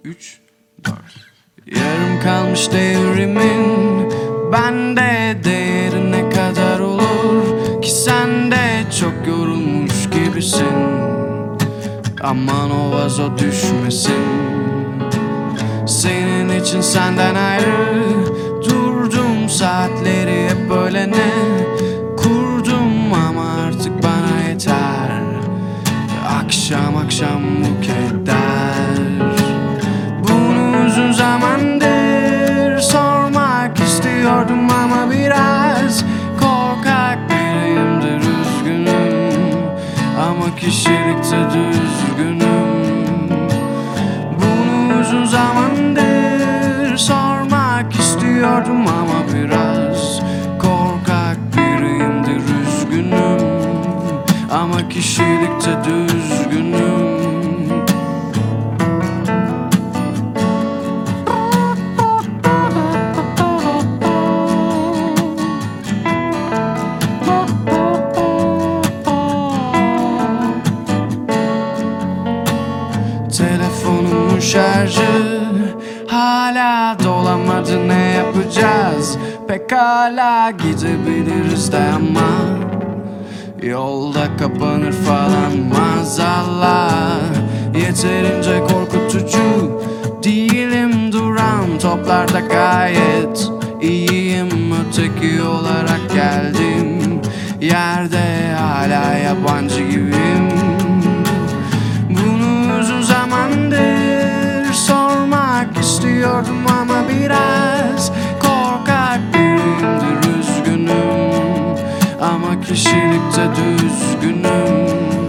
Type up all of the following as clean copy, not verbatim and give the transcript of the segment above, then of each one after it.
3, 4. Yarım kalmış devrimin bende değeri ne kadar olur ki sen de çok yorulmuş gibisin. Aman o vazo düşmesin. Senin için senden ayrı durdum, saatleri hep böyle ne kurdum ama artık bana yeter. Akşam akşam bu keder. Bunu uzun zamandır sormak istiyordum ama biraz korkak biriyimdir, üzgünüm ama kişilikte düzgünüm. Bunu uzun zamandır sormak istiyordum ama biraz korkak biriyimdir, üzgünüm ama kişilikte düzgünüm. Telefonumun şarjı hala dolamadı, ne yapacağız? Pekala gidebiliriz de ama yolda kapanır falan maazallah. Yeterince korkutucu değilim, duran toplarda gayet iyiyim. Öteki olarak geldim yerde hala yabancı gibiyim. Bunu uzun zamandır sormak istiyordum ama biraz korkak biriyimdir, üzgünüm ama kişilikte düzgünüm.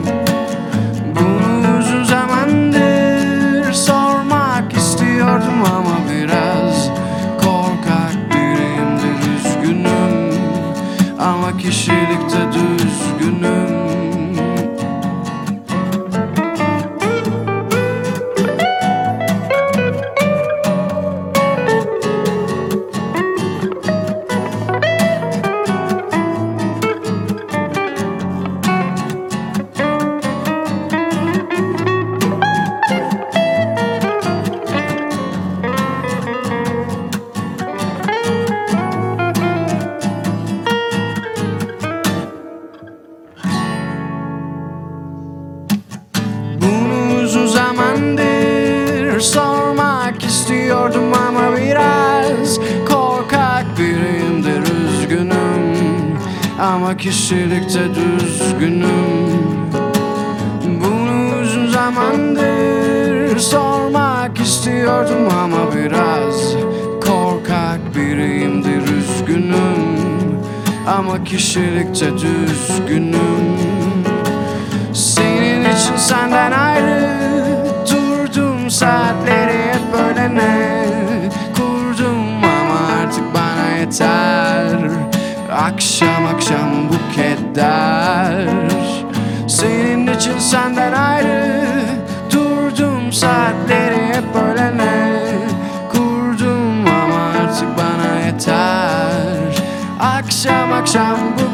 Bunu uzun zamandır sormak istiyordum ama biraz korkak biriyimdir, üzgünüm ama kişilikte düzgünüm. Uzun zamandır sormak istiyordum ama biraz korkak biriyimdir, üzgünüm ama kişilikte düzgünüm. Bunu uzun zamandır sormak istiyordum ama biraz korkak biriyimdir, üzgünüm ama kişilikte düzgünüm. Senin için senden ayrı durdum, saatleri hep böyle ne kurdum ama artık bana yeter. Akşam akşam bu keder. Senin için senden ayrı durdum, saatleri hep böyle ne kurdum ama artık bana yeter. Akşam akşam bu